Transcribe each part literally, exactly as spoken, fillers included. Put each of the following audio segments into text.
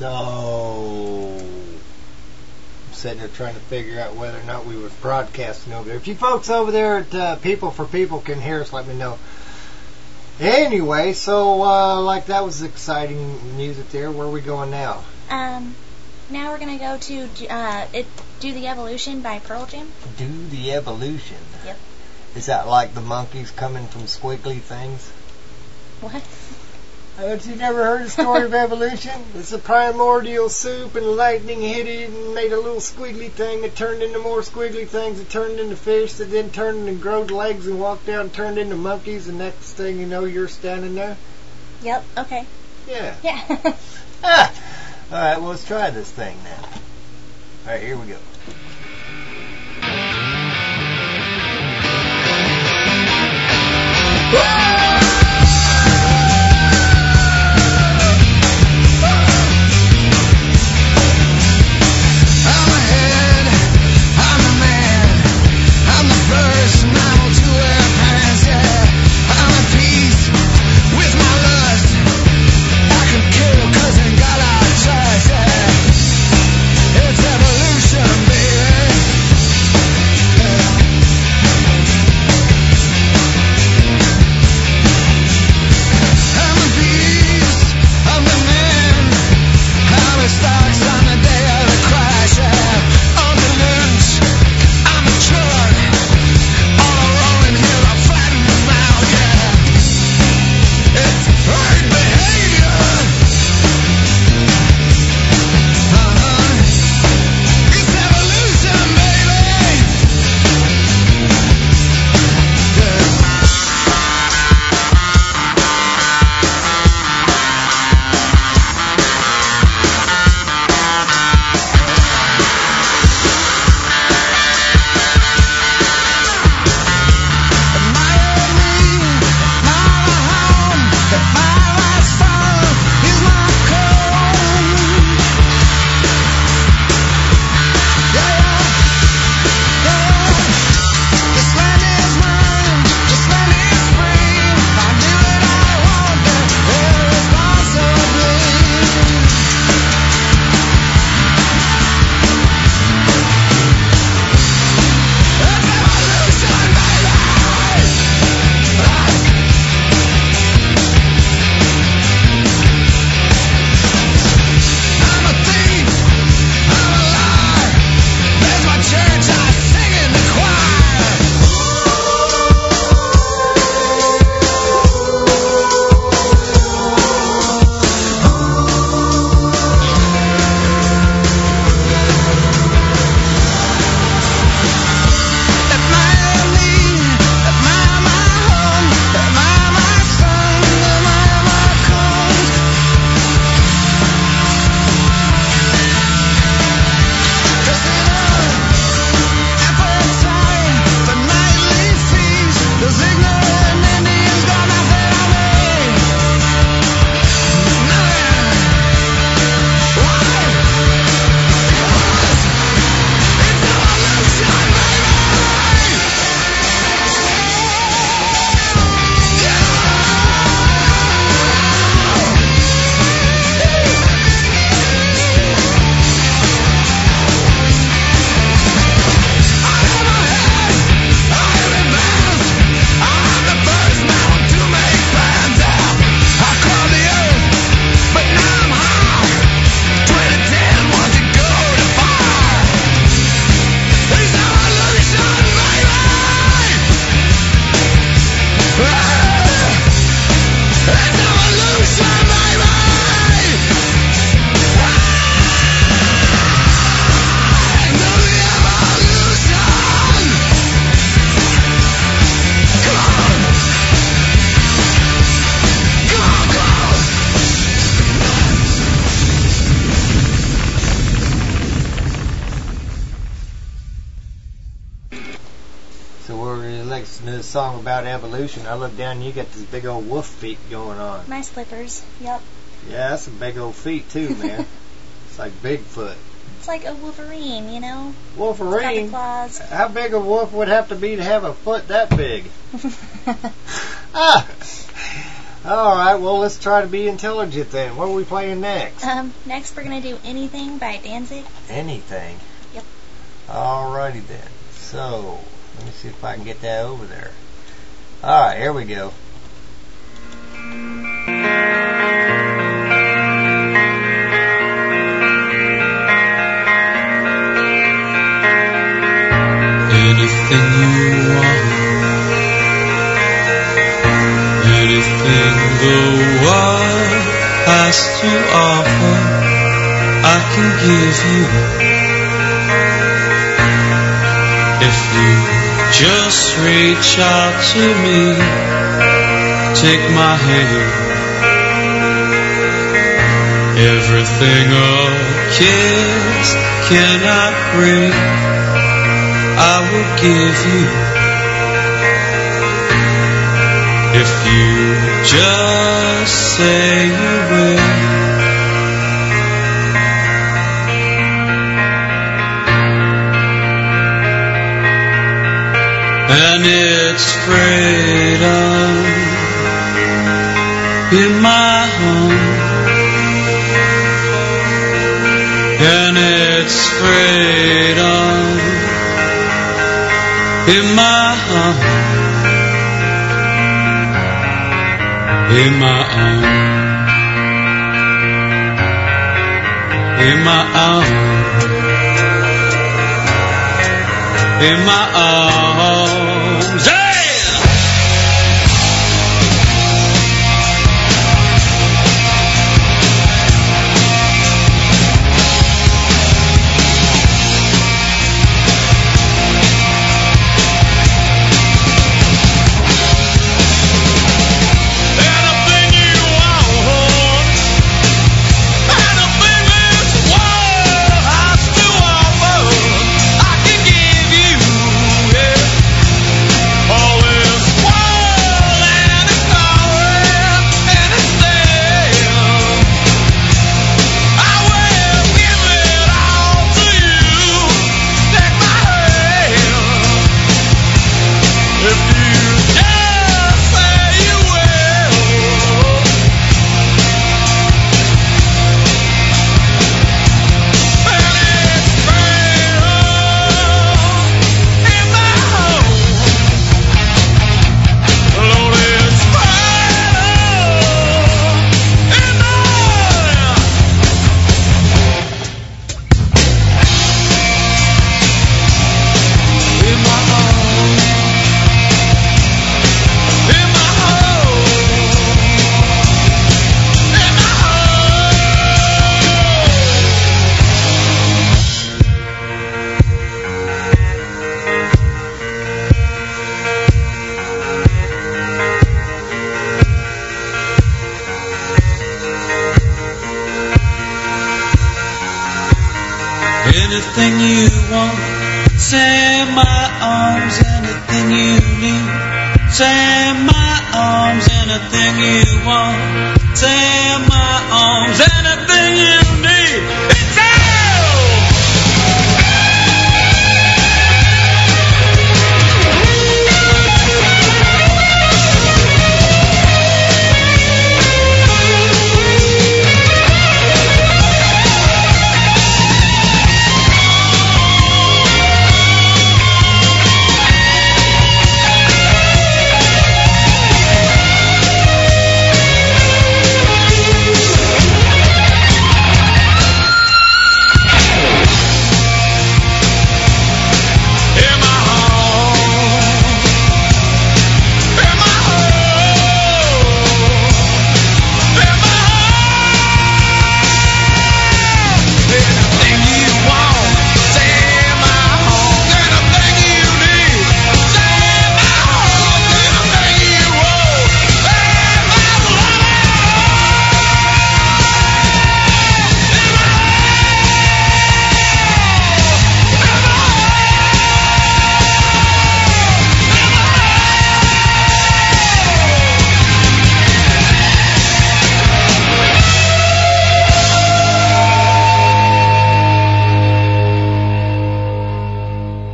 So, I'm sitting there trying to figure out whether or not we was broadcasting over there. If you folks over there at uh, People for People can hear us, let me know. Anyway, so, uh, like, that was exciting music there. Where are we going now? Um, now we're going to go to uh, it, Do the Evolution by Pearl Jam. Do the Evolution? Yep. Is that like the monkeys coming from squiggly things? What? Haven't you never heard the story of evolution? It's a primordial soup, and lightning hit it and made a little squiggly thing that turned into more squiggly things that turned into fish that then turned and growed legs and walked out and turned into monkeys, and next thing you know, you're standing there. Yep, okay. Yeah. Yeah. ah. All right, well, let's try this thing now. All right, here we go. Song about evolution. I look down and you got this big old wolf feet going on. My slippers, yep. Yeah, that's some big old feet too, man. It's like Bigfoot. It's like a Wolverine, you know? Wolverine? It's got the claws. How big a wolf would have to be to have a foot that big? ah! All right, well, let's try to be intelligent then. What are we playing next? Um, next we're going to do Anything by Danzig. Anything? Yep. All righty then. So, let me see if I can get that over there. All right, here we go. Anything you want, anything the world has to offer, I can give you. If you just reach out to me, take my hand. Everything a kiss cannot bring, I will give you. If you just say you will. And it's freedom in my home. And it's freedom in my home, in my own, in my own, in my arms. Hey! Anything you want, say in my arms. Anything you need, say in my arms. Anything you want, say in my arms. Anything you need, it's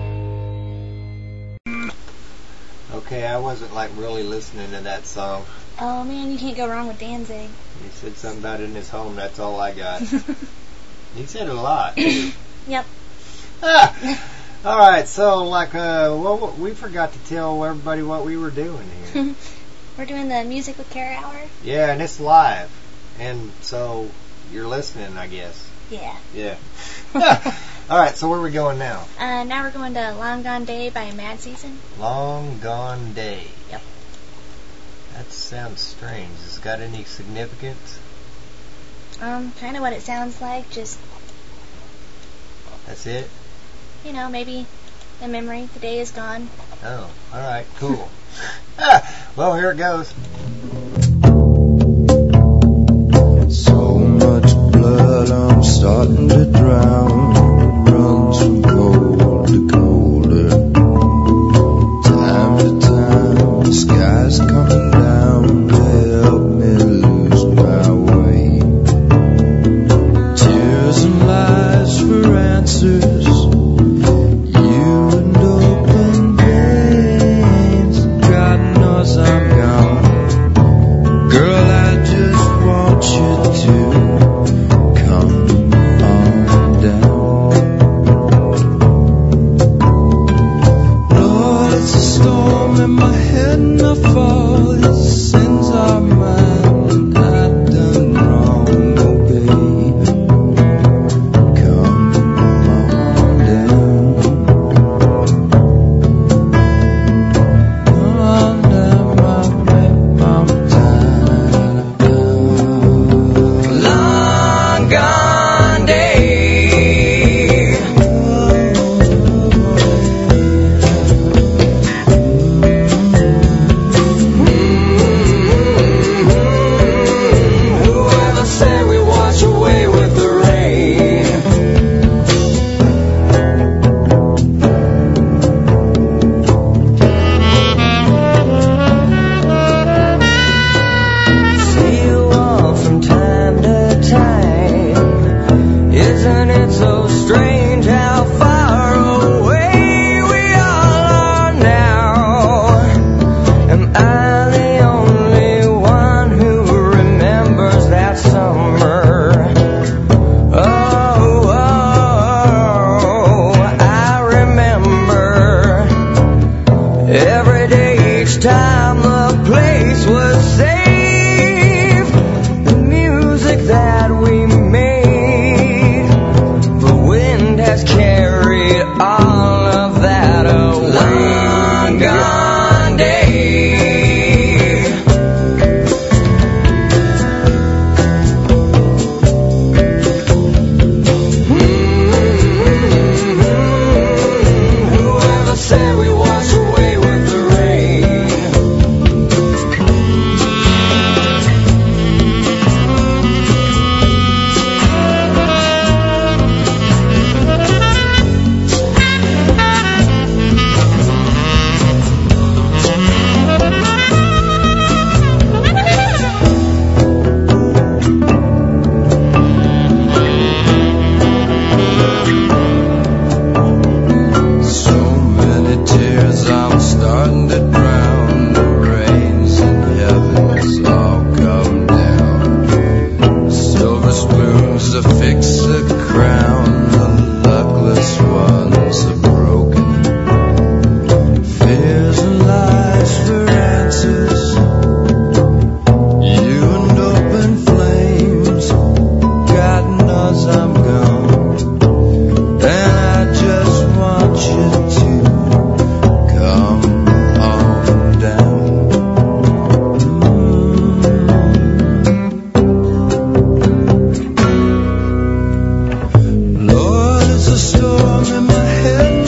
Okay, I wasn't like really listening to that song. Oh man, you can't go wrong with Danzig. He said something about in his home. That's all I got. He said a lot. Too. Yep. Ah, all right. So, like, uh, well, we forgot to tell everybody what we were doing here. We're doing the Music with Kara Hour. Yeah, and it's live, and so you're listening, I guess. Yeah. Yeah. All right. So where are we going now? Uh, now we're going to Long Gone Day by Mad Season. Long Gone Day. Yep. That sounds strange. Has it got any significance? Um, kind of what it sounds like. Just, That's it? you know, maybe a memory. The day is gone. Oh, all right, cool. ah, well, here it goes. So much blood, I'm starting to drown. It runs from cold to colder. Time to time, the sky's coming down to help me lose my way. Tears and lies for answers. You and open veins. God knows I'm gone. Girl, I just want you to come on down. Lord, it's a storm in my head and I fall. His sins are mine and I've done wrong, oh baby. Come on down. Come on down, my baby, I'm tired. Long gone day. Whoever said we wash away with the rain? See you all from time to time. Isn't it so strange how far away we all are now? Am I the only one who remembers that summer? Oh, oh, I remember every day, each time the place was safe. The music that we made, the wind has carried all of that away. Long gone day. Whoever said we wash away with the rain? So many tears, I'm starting to drown. The rains in heavens all come down. Silver spoons to fix a crown. The luckless ones are broken. Fears and lies for answers. You and open flames. God knows I'm gone. And I just want you to come on down. Lord, it's a storm in my head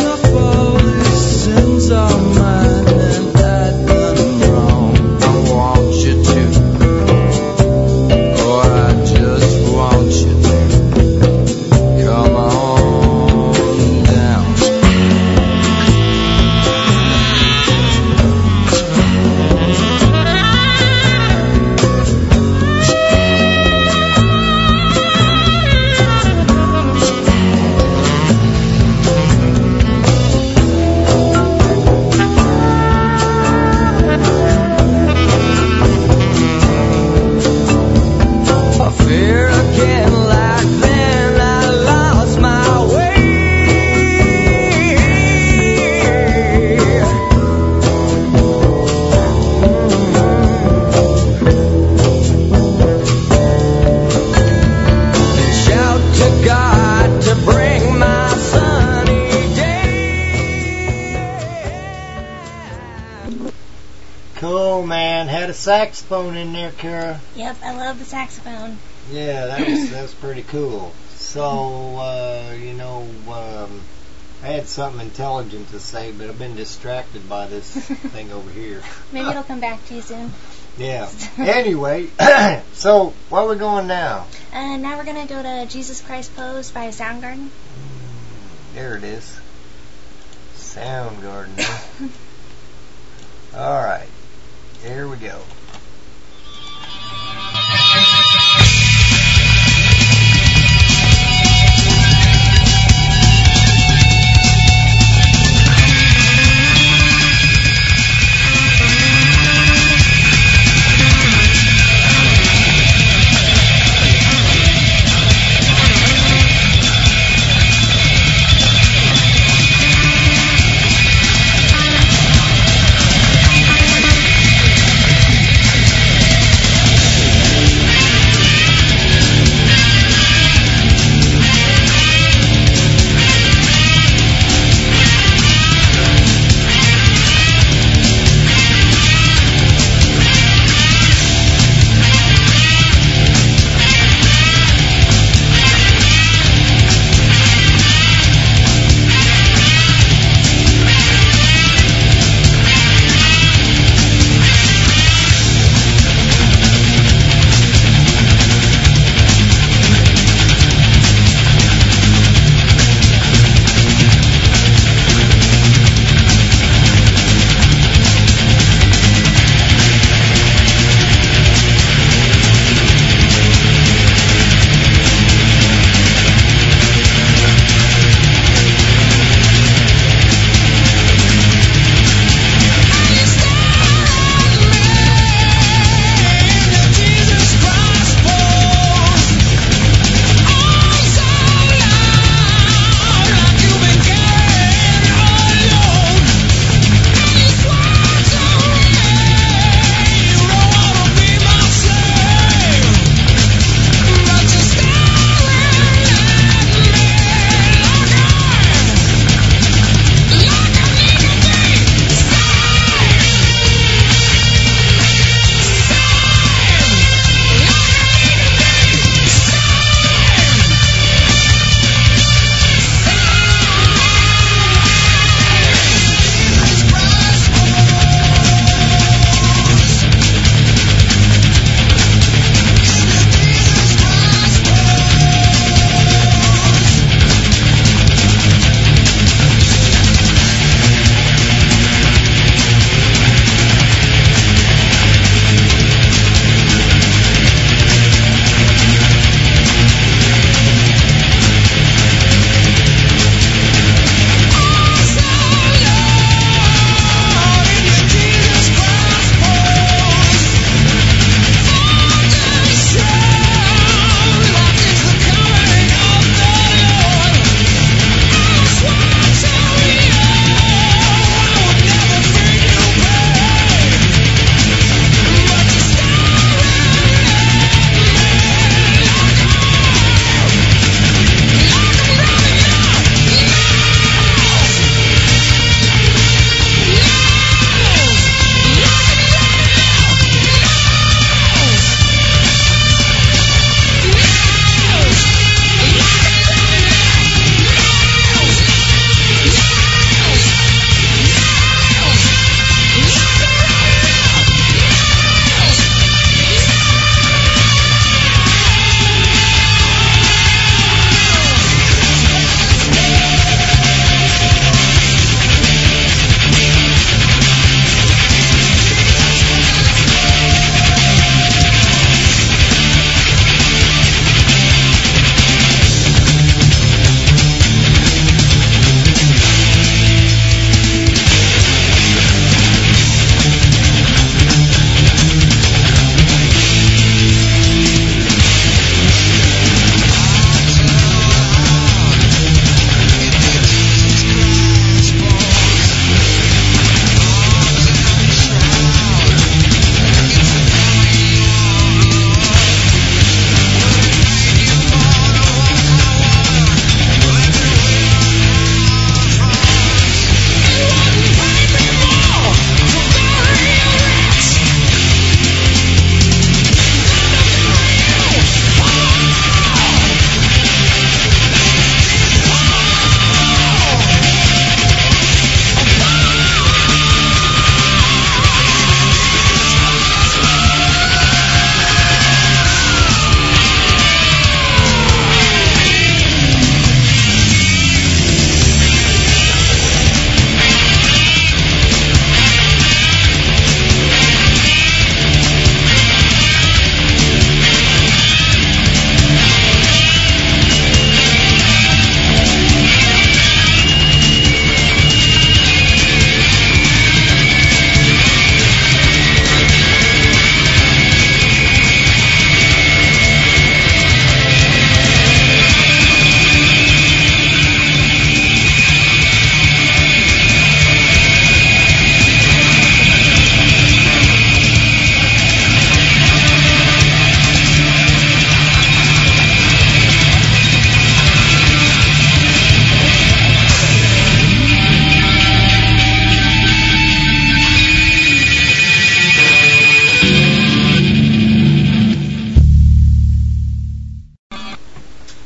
and had a saxophone in there, Kara. Yep, I love the saxophone. Yeah, that was that was pretty cool. So, uh, you know, um, I had something intelligent to say, but I've been distracted by this thing over here. Maybe it'll come back to you soon. Yeah. Anyway, so where are we going now? Uh, now we're going to go to Jesus Christ Pose by Soundgarden. Mm, there it is. Soundgarden. All right. Here we go. Thank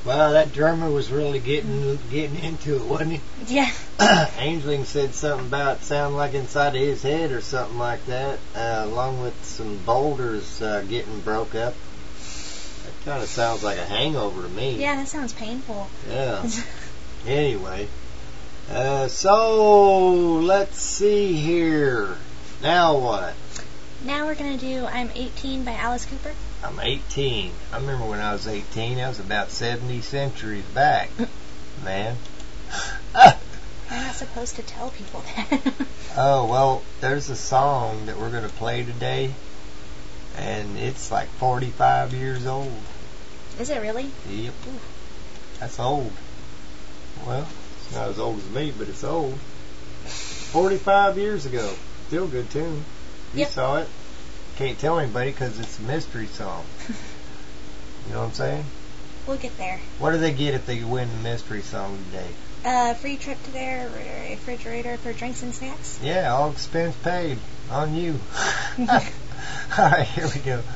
Well, that drummer was really getting getting into it, wasn't he? Yeah. Angeling said something about sound like inside of his head or something like that, uh, along with some boulders uh, getting broke up. That kind of sounds like a hangover to me. Yeah, that sounds painful. Yeah. Anyway, uh, so let's see here. Now what? Now we're going to do I'm eighteen by Alice Cooper. I'm eighteen. I remember when I was eighteen. That was about seventy centuries back, man. You're not supposed to tell people that. Oh, well, there's a song that we're going to play today, and it's like forty-five years old. Is it really? Yep. That's old. Well, it's not as old as me, but it's old. forty-five years ago. Still a good tune. You Yep. saw it. Can't tell anybody because it's a mystery song. You know what I'm saying? We'll get there. What do they get if they win the mystery song today? A uh, free trip to their refrigerator for drinks and snacks. Yeah, all expense paid. On you. Alright, here we go.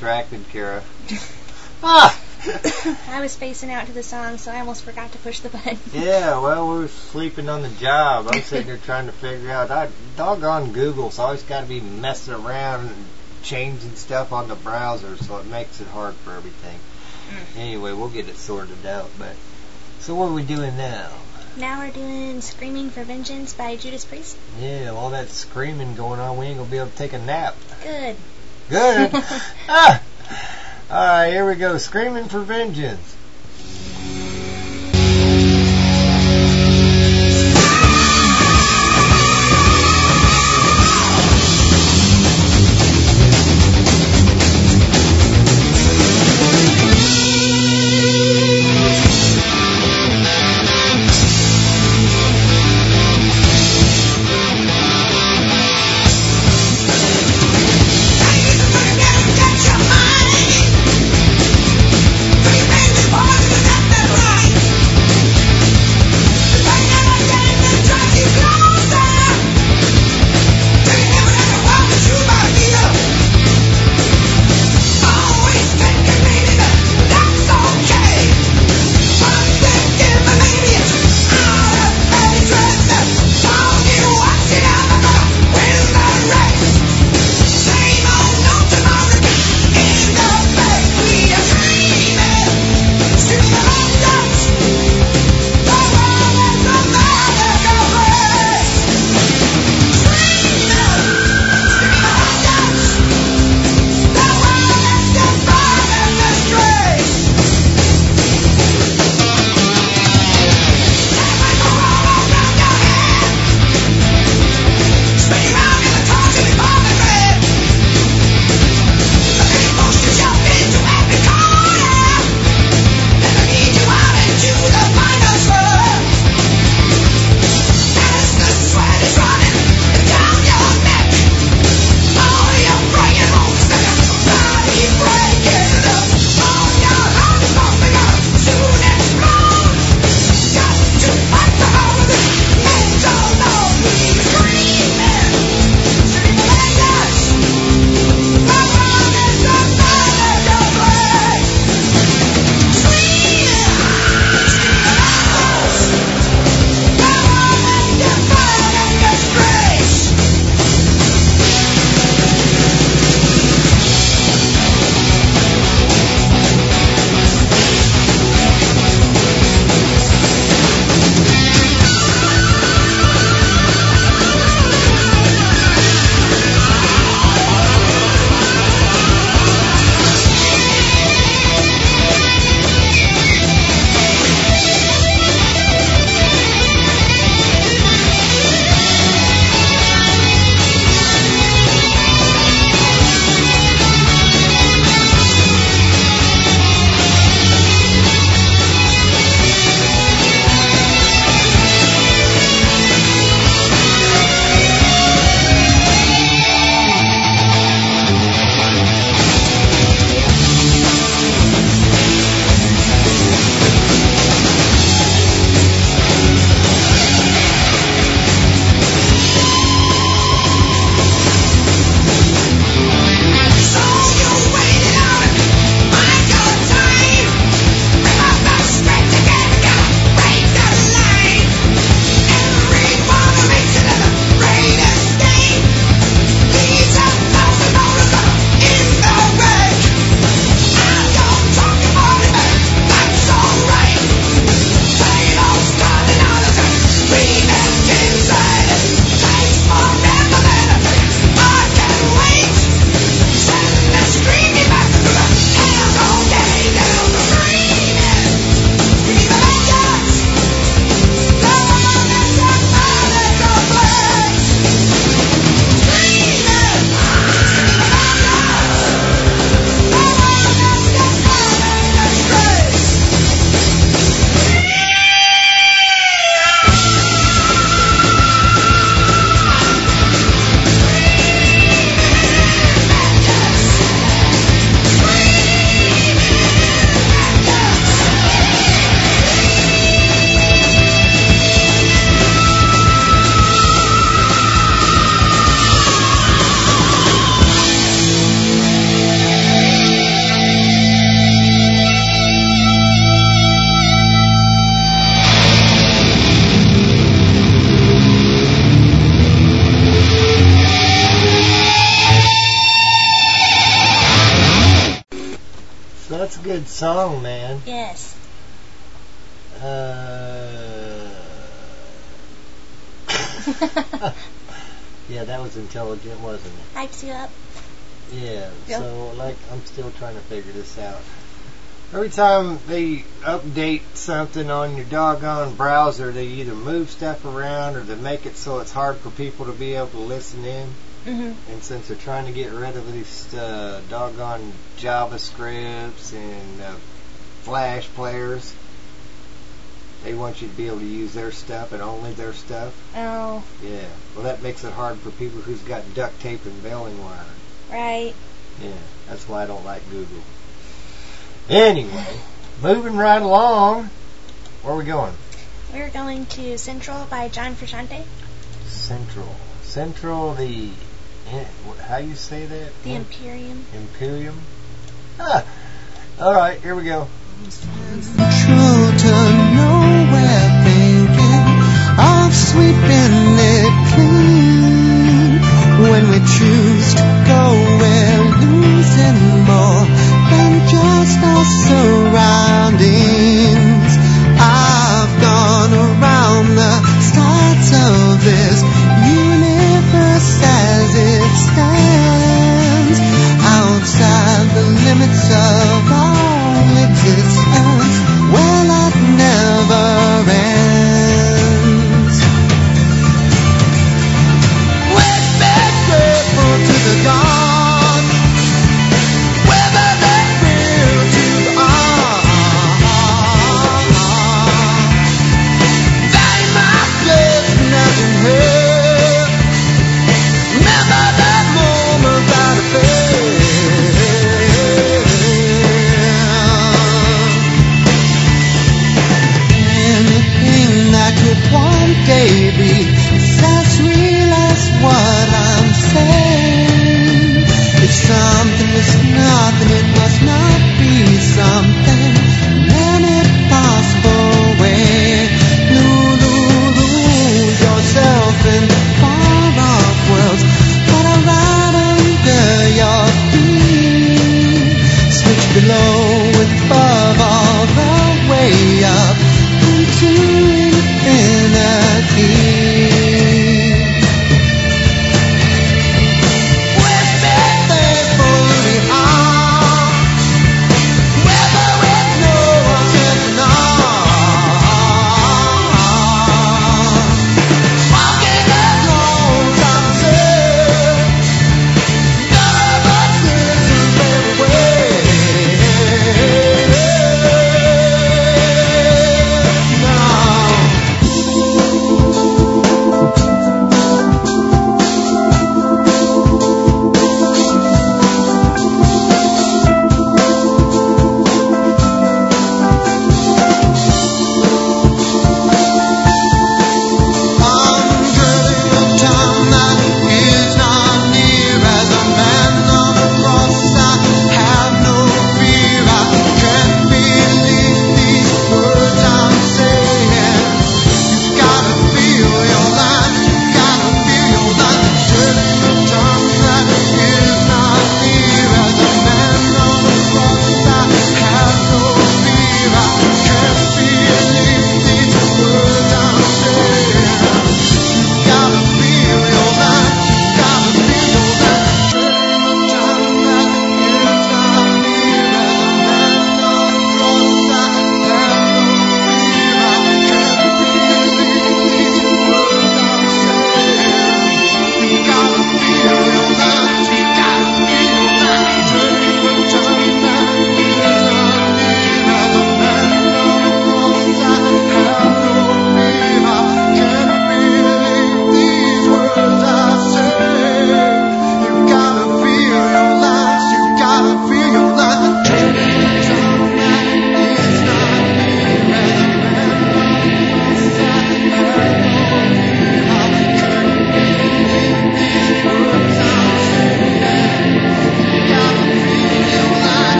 distracted, Kara. Ah! I was spacing out to the song, so I almost forgot to push the button. Yeah, well, we were sleeping on the job. I'm sitting there trying to figure out. I doggone Google's always got to be messing around and changing stuff on the browser, so it makes it hard for everything. Mm. Anyway, we'll get it sorted out. But so what are we doing now? Now we're doing Screaming for Vengeance by Judas Priest. Yeah, all that screaming going on, we ain't going to be able to take a nap. Good. Good? Ah! Alright, here we go. Screaming for Vengeance. Get your mind. So that's a good song, man. Yes. Uh, yeah, that was intelligent, wasn't it? Hypes you up. Yeah, Yep. so, like, I'm still trying to figure this out. Every time they update something on your doggone browser, they either move stuff around or they make it so it's hard for people to be able to listen in. Mhm. And since they're trying to get rid of these uh, doggone JavaScripts and uh, Flash players, they want you to be able to use their stuff and only their stuff. Oh, Yeah. Well, that makes it hard for people who's got duct tape and baling wire. right. Yeah, that's why I don't like Google. Anyway, moving right along. Where are we going? We're going to Central by John Frusciante. Central. Central, the... eh, how you say that? The Imperium. Imperium? Ah, all right, here we go. True to nowhere, thinking of sweeping it clean. When we choose to go, we're losing more than just our surroundings. I've gone around the start of this universe as it stands, outside the limits of our existence. Well, it never ends. We're grateful to the dawn, whether they're real to us.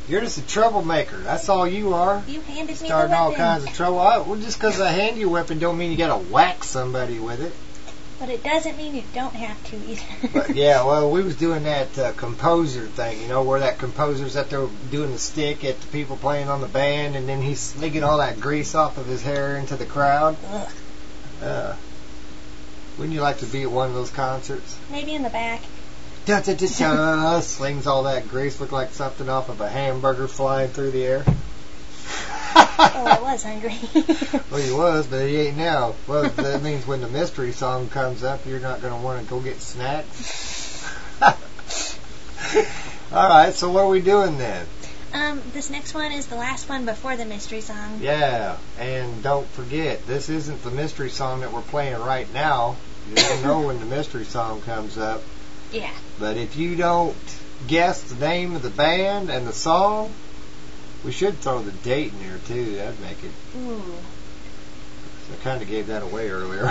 You're just a troublemaker. That's all you are. You handed me the Starting all weapon. kinds of trouble. I, well, just because I hand you a weapon don't mean you got to whack somebody with it. But it doesn't mean you don't have to either. But yeah, well, we was doing that uh, composer thing, you know, where that composer's up there doing the stick at the people playing on the band, and then he's slicking all that grease off of his hair into the crowd. Ugh. Uh, wouldn't you like to be at one of those concerts? Maybe in the back. Da, da, da, da, slings all that grease, look like something off of a hamburger flying through the air. Oh, I was hungry. Well, he was, but he ain't now. Well, that means when the mystery song comes up, you're not going to want to go get snacks. All right, so what are we doing then? Um, this next one is the last one before the mystery song. Yeah, and don't forget, this isn't the mystery song that we're playing right now. You don't know when the mystery song comes up. Yeah. But if you don't guess the name of the band and the song, we should throw the date in there too. That'd make it. Ooh. I kind of gave that away earlier.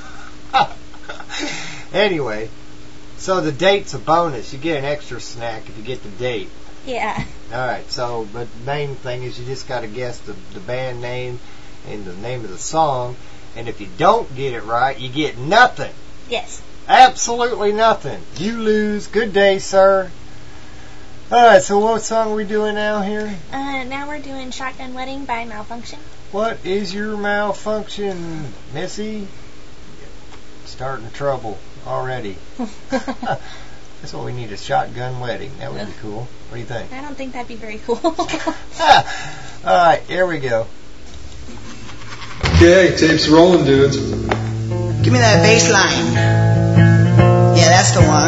Anyway, so the date's a bonus. You get an extra snack if you get the date. Yeah. All right. So, but the main thing is you just got to guess the the band name and the name of the song. And if you don't get it right, you get nothing. Yes. Absolutely nothing. You lose. Good day, sir. Alright, so what song are we doing now here? Uh, now we're doing Shotgun Wedding by Malfunction. What is your malfunction, Missy? Starting trouble already. That's what we need, a shotgun wedding. That would be cool. What do you think? I don't think that'd be very cool. Alright, here we go. Okay, tape's rolling, dudes. Give me that bass line. Yeah, that's the one.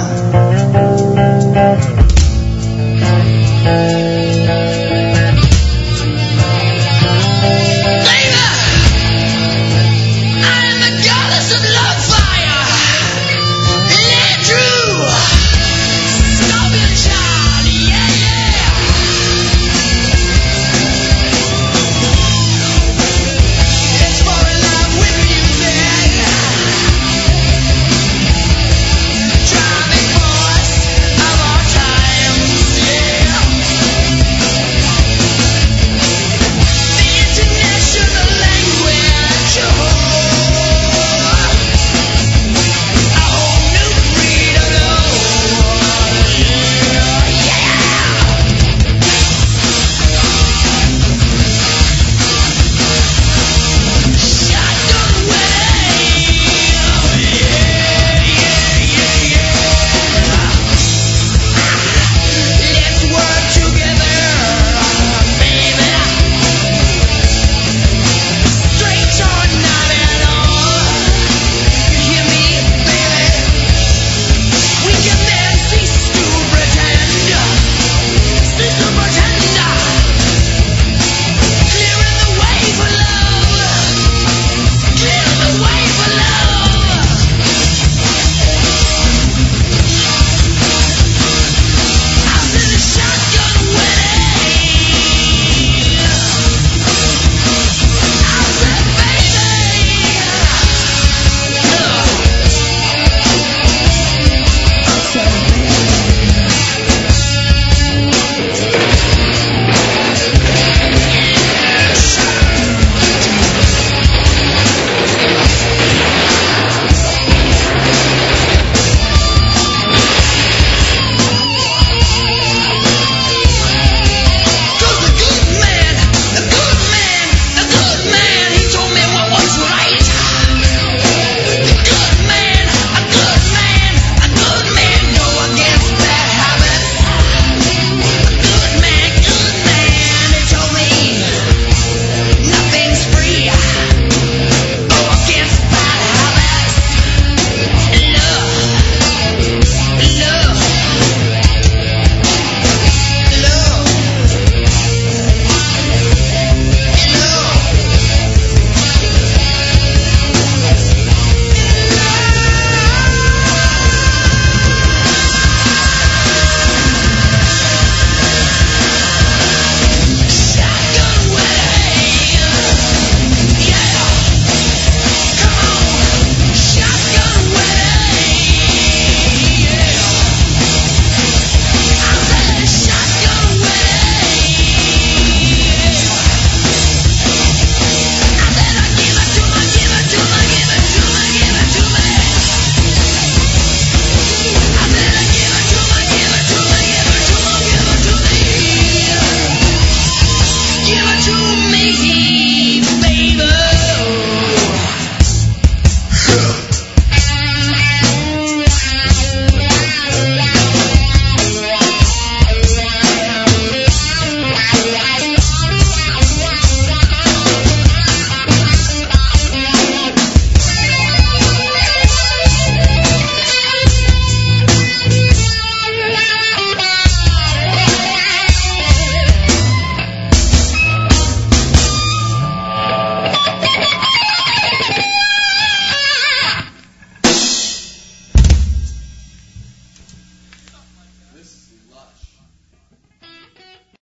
Driving force of our time.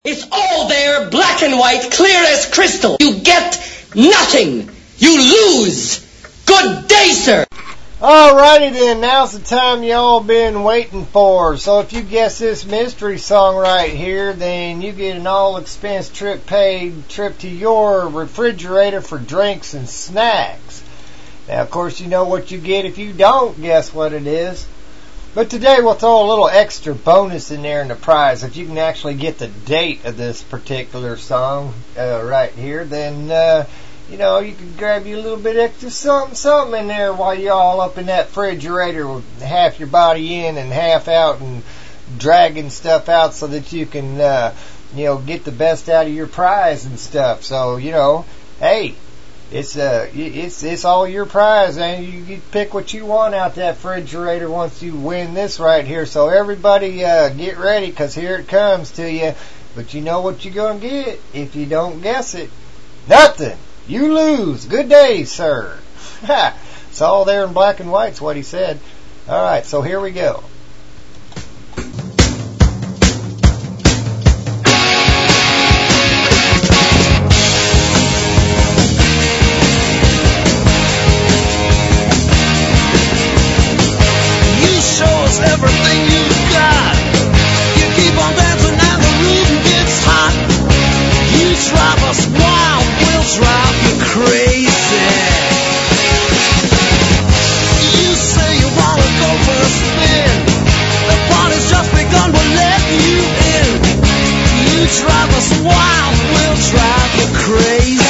It's all there, black and white, clear as crystal. You get nothing. You lose. Good day, sir. Alrighty then, now's the time y'all been waiting for. So if you guess this mystery song right here, then you get an all-expense trip paid trip to your refrigerator for drinks and snacks. Now, of course, you know what you get if you don't guess what it is. But today we'll throw a little extra bonus in there in the prize. If you can actually get the date of this particular song uh, right here, then... Uh, You know, you can grab you a little bit extra something, something in there while you're all up in that refrigerator with half your body in and half out and dragging stuff out so that you can, uh, you know, get the best out of your prize and stuff. So, you know, hey, it's uh, it's it's all your prize, and you, you pick what you want out that refrigerator once you win this right here. So everybody, uh, get ready, because here it comes to you. But you know what you're gonna get if you don't guess it? Nothing. You lose. Good day, sir. Ha! It's all there in black and white's what he said. All right, so here we go. You show us everything you've got. You keep on dancing and the rhythm gets hot. You drive us wild, we'll drive you crazy. You say you wanna go for a spin. The party's just begun, we'll let you in. You drive us wild, we'll drive you crazy.